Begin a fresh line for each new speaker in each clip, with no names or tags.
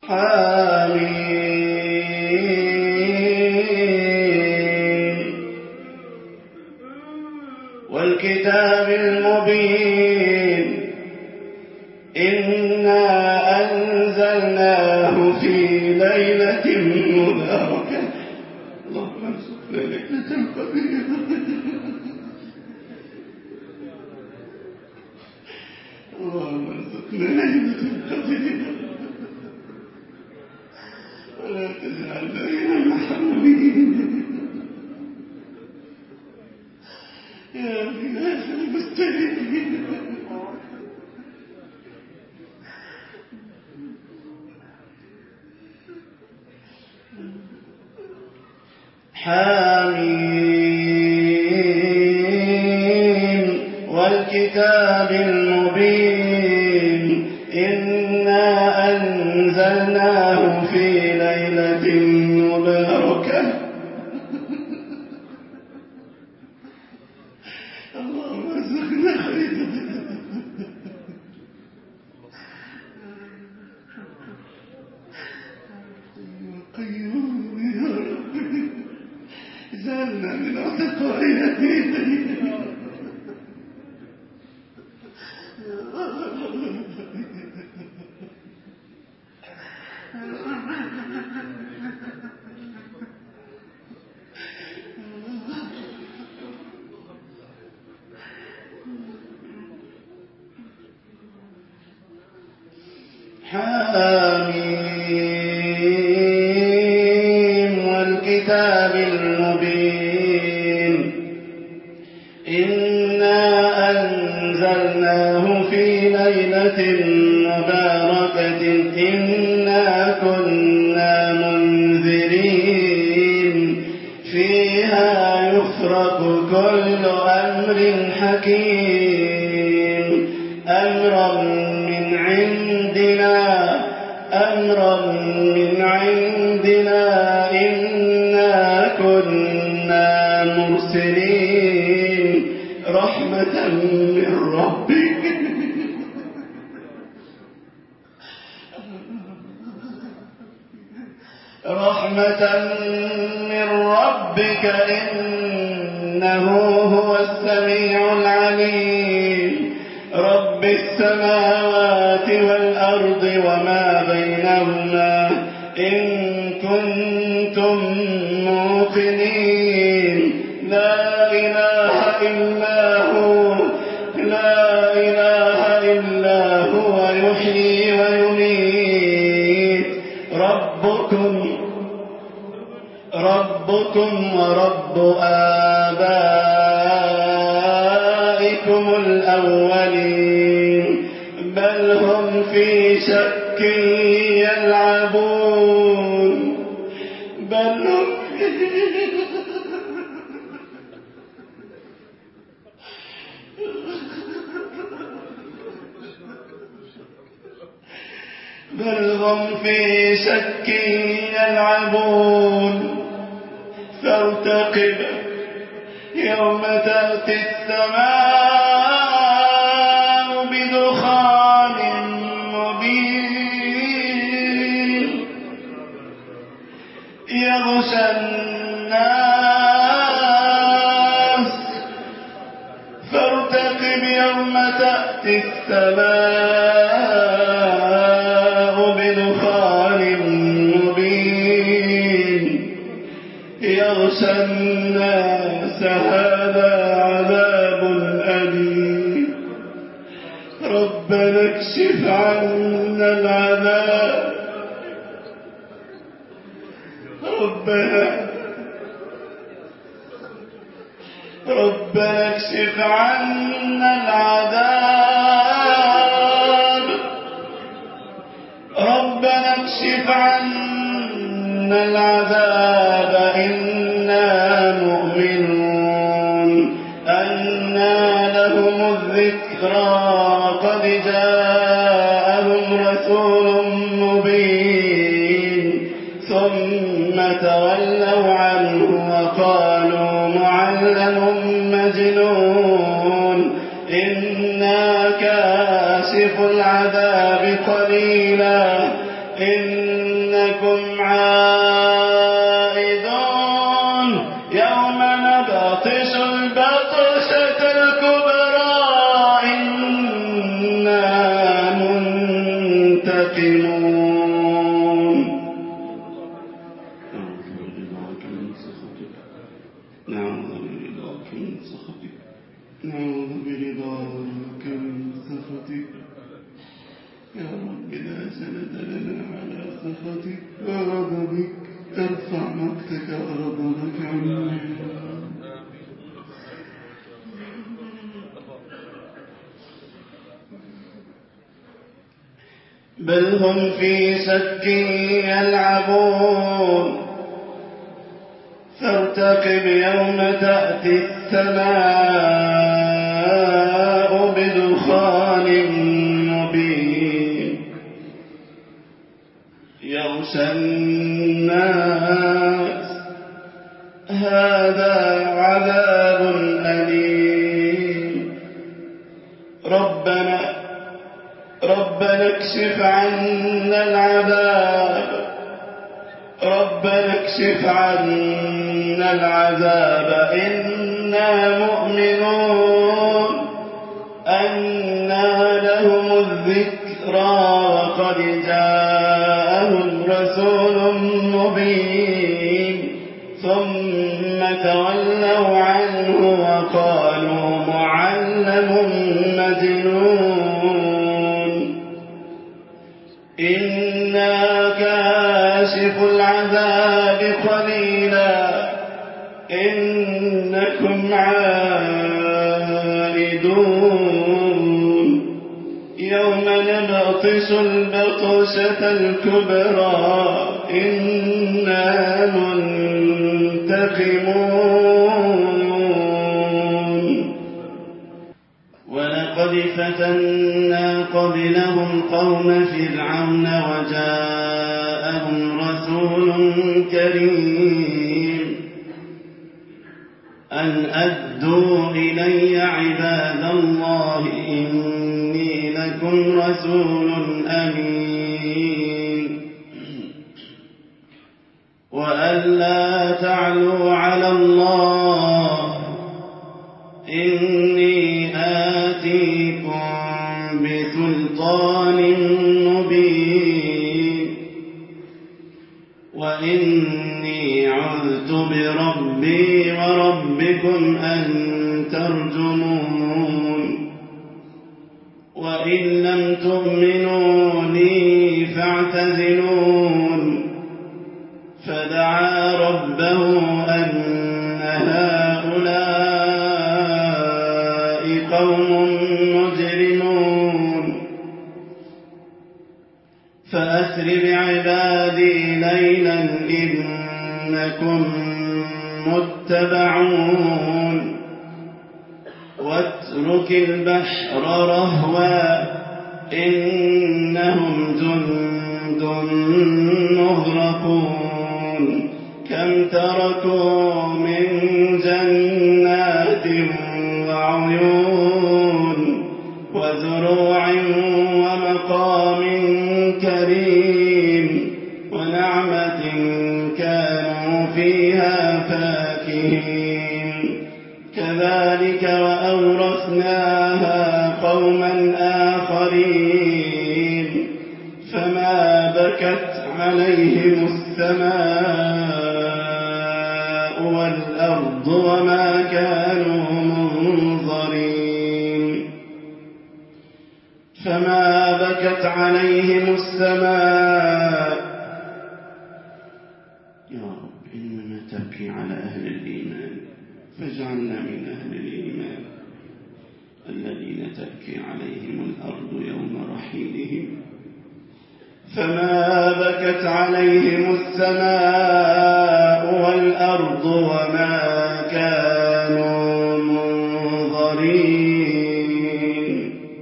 حميم والكتاب المبين إنا أنزلناه في ليلة مباركة اللهم ارزقنا ليلة القدر اللهم ارزقنا ليلة القدر ولا تجعلنا من المحرومين يا إله المستهين حميم والكتاب المبين إنا أنزلناه في ليلة مباركة اللهم ارزقنا خيرا قيوم يا رب زالنا من اعتقائنا حميم والكتاب المبين إنا أنزلناه في ليلة مباركة إنا كنا منذرين فيها يفرق كل أمر حكيم أمرا من عندنا إنا كنا مرسلين رحمة من ربك إنه هو السميع العليم رب السماوات والأرض وما بينهما إن كنتم موقنين لا إله إلا هو يحيي ويميت ربكم ورب آبائكم الأولين بل هم في شك يلعبون بل هم في شك يلعبون فارتقب يوم تأتي السماء بدخان مبين يغشى الناس فارتقب يوم تأتي السماء بدخان مبين يغشى الناس هذا عذاب أليم ربنا اكشف عنا العذاب ربنا اكشف عنا العذاب ربنا اكشف عنا العذاب إنا مؤمنون أنى لهم الذكرى وقد جاءهم رسول مبين ثم تولوا عنه وقالوا معلم مجنون إنا كاشف العذاب قليلا إنكم عائدون يوم نبطش البطشة الكبرى إنا منتقمون. نعوذ برضاك من سخطك نعوذ برضاك من سخطك يا رب لا سند لنا على سخطك وغضبك ارفع مقتك وغضبك عنا. بل هم في شك يلعبون فارتقب يوم تأتي السماء بدخان مبين يغشى الناس هذا عذاب أليم. ربنا اكشف عنا العذاب ربنا اكشف عنا العذاب إنا مؤمنون أنى لهم الذكرى وقد جاءهم رسول مبين ثم تولوا عنه وقالوا معلم مجنون. إنا كاشف العذاب قليلا إنكم عائدون يوم نبطش البطشة الكبرى إنا منتقمون. ولقد فتنا قبلهم قوم فرعون وجاءهم رسول كريم أن أدوا إلي عباد الله إني لكم رسول أمين وألا تعلوا على الله إني آتيكم بسلطان مبين وإني عذت بربي وربكم أن ترجمون وإن لم تؤمنوا لي فاعتزلون. فدعا ربه أن هؤلاء قوم مجرمون فأسر بعبادي ليلا إنكم متبعون واترك البحر رهوا إنهم جند مغرقون كم تركوا من جنات وعيون وزروع ومقام كريم ونعمة كانوا فيها فاكهين كذلك وأورثناها قوما آخرين فما بكت عليهم السماء والأرض وما كانوا منظرين. فما بكت عليهم السماء يا رب إنما تبكي على أهل الإيمان فاجعلنا من أهل الإيمان الذين تبكي عليهم الأرض يوم رحيلهم. فما بكت عليهم السماء والأرض وما كانوا منظرين.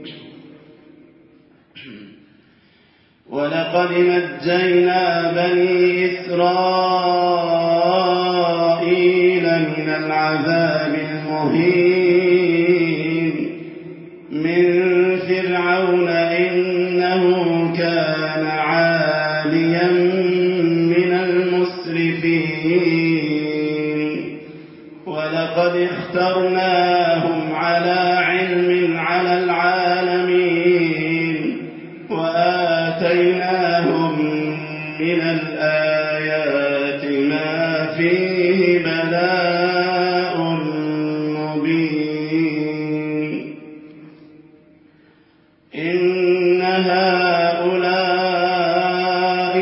ولقد نجينا بني إسرائيل من العذاب المهين من فرعون إنه كان عاليا من المسرفين ولقد اخترناهم على علم على العالمين وآتيناهم من الآيات ما فيه بلاء مبين إن هؤلاء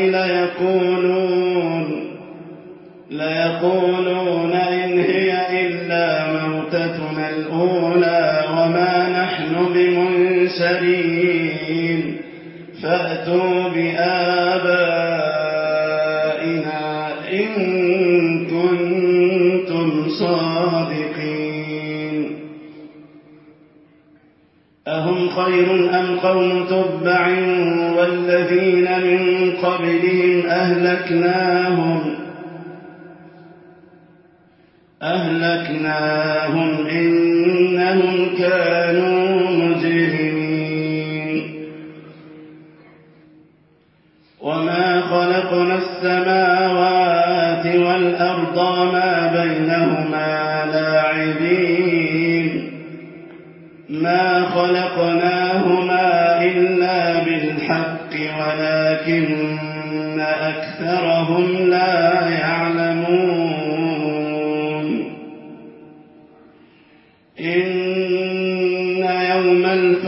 ليقولون إن هي إلا موتتنا الأولى وما نحن بمنشرين فأتوا بآبائنا إن كنتم صادقين أهم خير أم قوم تبع والذين من قبلهم أهلكناهم إنهم كانوا مجرمين وما خلقنا السماوات والأرض ما بينهما لاعبين ما خلقناهما إلا بالحق ولكن أكثرهم لا يعلمون إن يوم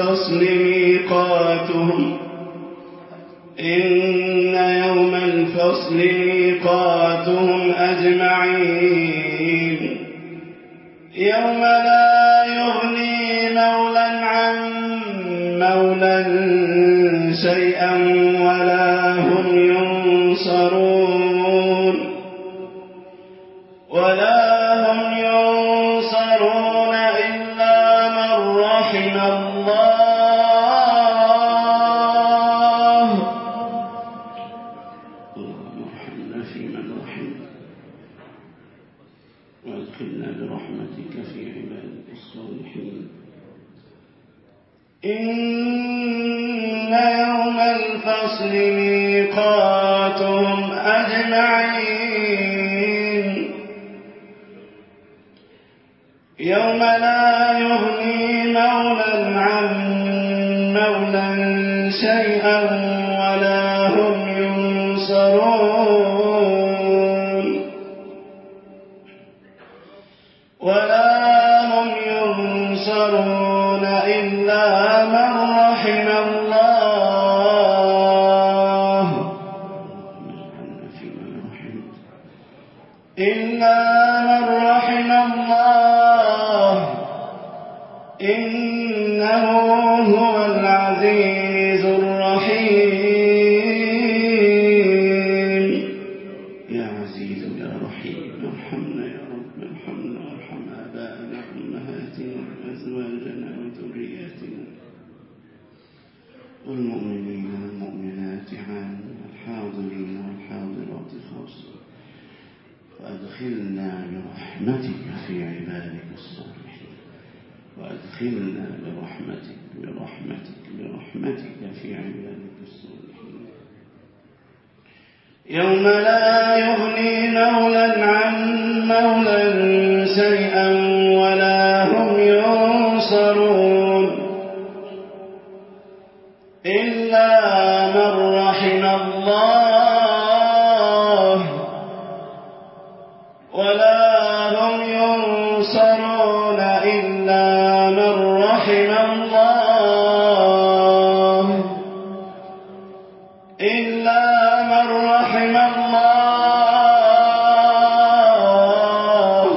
الفصل ميقاتهم أجمعين يوم لا يغني مولى عن مولى شيئا ولا هم ينصرون إلا من رحم الله اللهم ارحمنا فيمن رحمت وادخلنا برحمتك في عبادك الصالحين إن يوم الفصل ميقاتهم أجمعين يوم لا يغني مولى عن مولى شيئا ولا هم ينصرون إلا من رحم الله إنه هو العزيز الرحيم يا عزيز يا رحيم ارحمنا يا رب ارحمنا وارحم آباءنا وأمهاتنا وأزواجنا وذرياتنا والمؤمنين والمؤمنات عامة الحاضرين والحاضرات خاصة وأدخلنا برحمتك في عبادك الصالحين وأدخلنا برحمتك في عبادك الصالحين يوم لا يغني مولى عن مولى شيئا ولا هم ينصرون إلا من رحم الله ولا هم ينصرون إلا من رحم الله إلا من رحم الله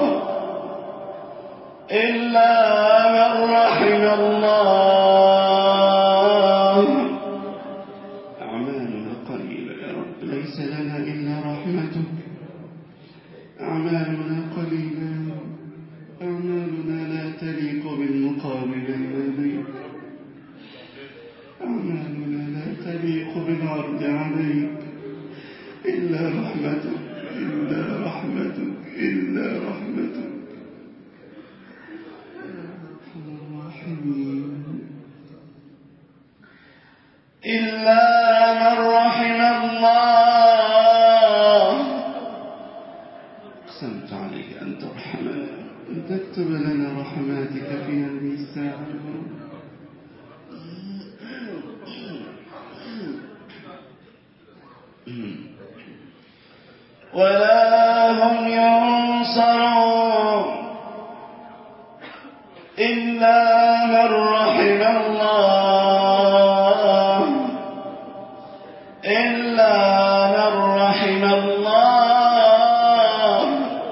إلا من رحم الله أعمالنا قليلة يا رب ليس لنا إلا رحمتك أعمالنا قليلة أعمالنا لا تليق بالمقام بين يديك أعمالنا لا تليق بالعرض عليك إلا رحمتك إلا رحمتك إلا رحمتك يا أرحم الراحمين إلا من رحم الله أن تكتب لنا رحماتك في هذه الساعة يا رب.
ولا هم ينصرون إلا من رحم الله، إلا من رحم الله،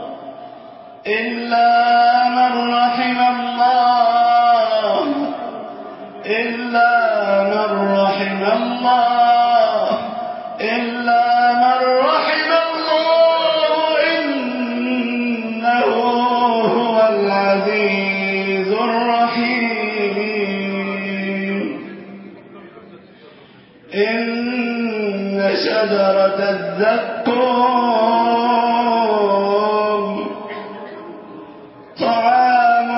إلا من رحم الله، إلا من رحم الله، إلا من رحم الله، إنه هو العزيز الرحيم. إن شجرة الزقوم طعام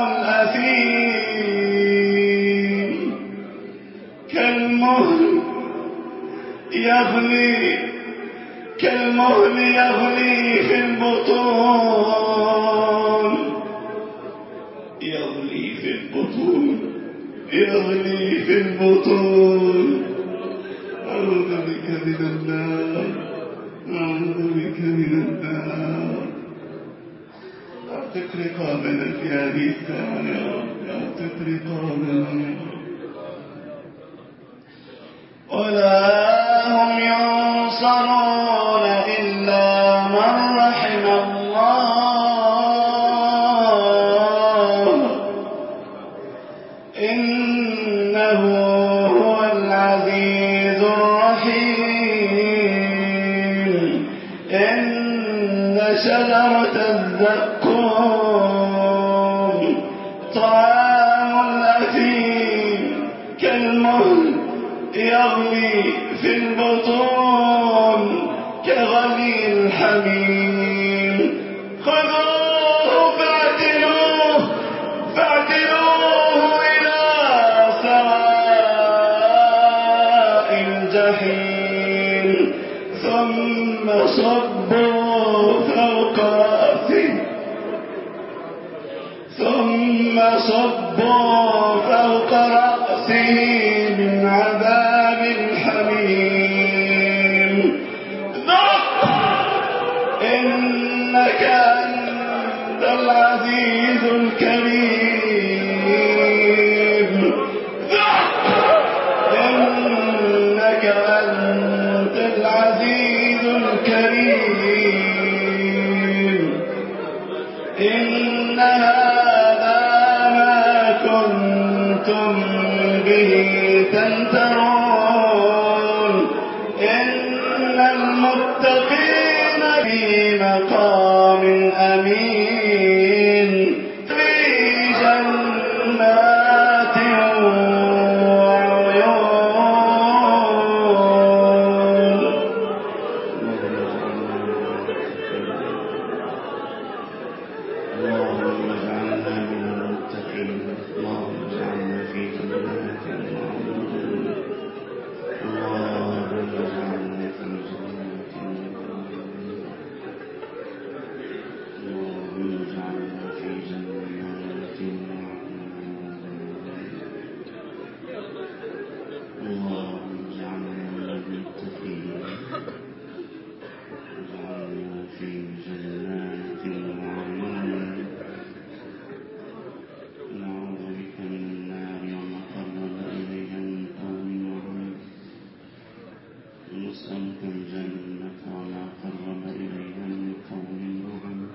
الأثيم كالمهل يغلي في البطون، يغلي في البطون، يغلي في البطون.
أعوذ بك من النار، أعوذ بك من النار. أعتق رقابنا في هذه الساعة يا رب، أعتق رقابنا يا رب.
ولا هم ينصرون إلا من رحم الله، إنه هو العزيز الرحيم. إن شجرة الزقوم طعام الأثيم كالمهل يغلي في البطون كغلي الحميم. خذوه فاعتلوه إلى سواء الجحيم، ثم صبوا فوق رأسه من عذاب الحميم. ذق إنك أنت العزيز الكريم، ذق إنك أنت العزيز الكريم. إن هذا ما كنتم به تمترون. إن المتقين في مقام أمين في جنات وعيون.
اللهم اجعلنا من المتقين، اللهم اجعلنا في جنات وعيون، اللهم اجعلنا في جنات وعيون، اللهم اجعلنا في جنات وعيون، اللهم اجعلنا من المتقين، اجعلنا في جنات وعيون. نعوذ بك من النار وما قرب إليها من قول وعمل، نسألك الجنة وما قرب إليها من قول وعمل.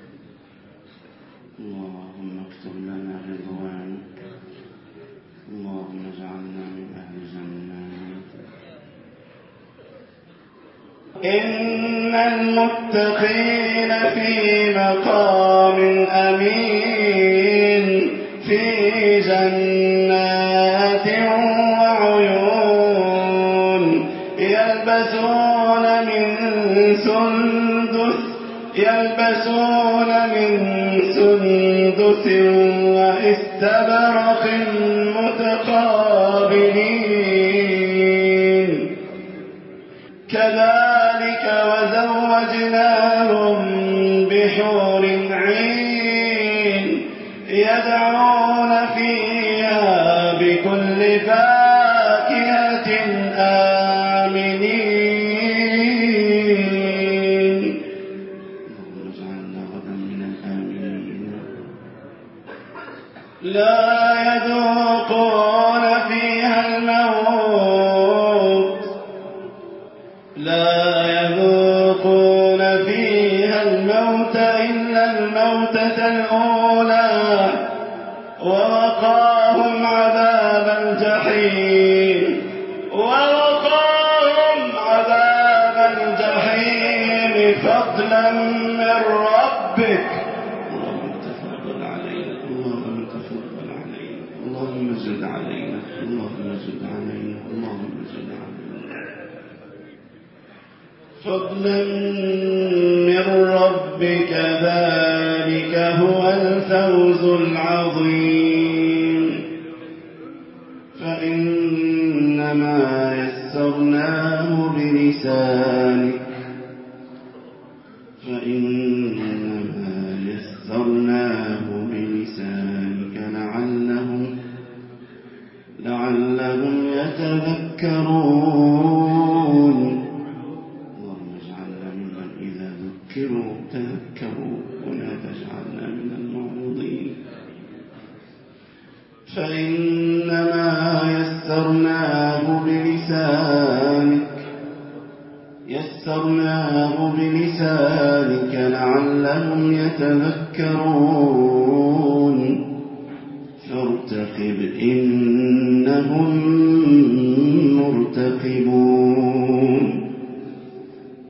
اللهم اكتب لنا رضوانك، اللهم اجعلنا من أهل جناتك.
إن المتقين في مقام أمين في جنات وعيون. يلبسون من سندس واستبرق متقابلين. كذلك وزوجناهم بحور عين لا يذوقون فيها الموت إلا الموتة الأولى ووقاهم عذاب الجحيم فضلا من ربك.
اللهم تفضل علينا، اللهم تفضل علينا، اللهم زد علينا، اللهم زد علينا، اللهم زد علينا.
فضلا من ربك ذلك هو الفوز العظيم. فإنما يسرناه بلسانك لعلهم يتذكرون. اللهم اجعلنا ممن إذا ذكروا تذكروا ولا تجعلنا من المعرضين. فإنما يسرناه بلسانك لعلهم يتذكرون. فارتقب إنهم مرتقبون.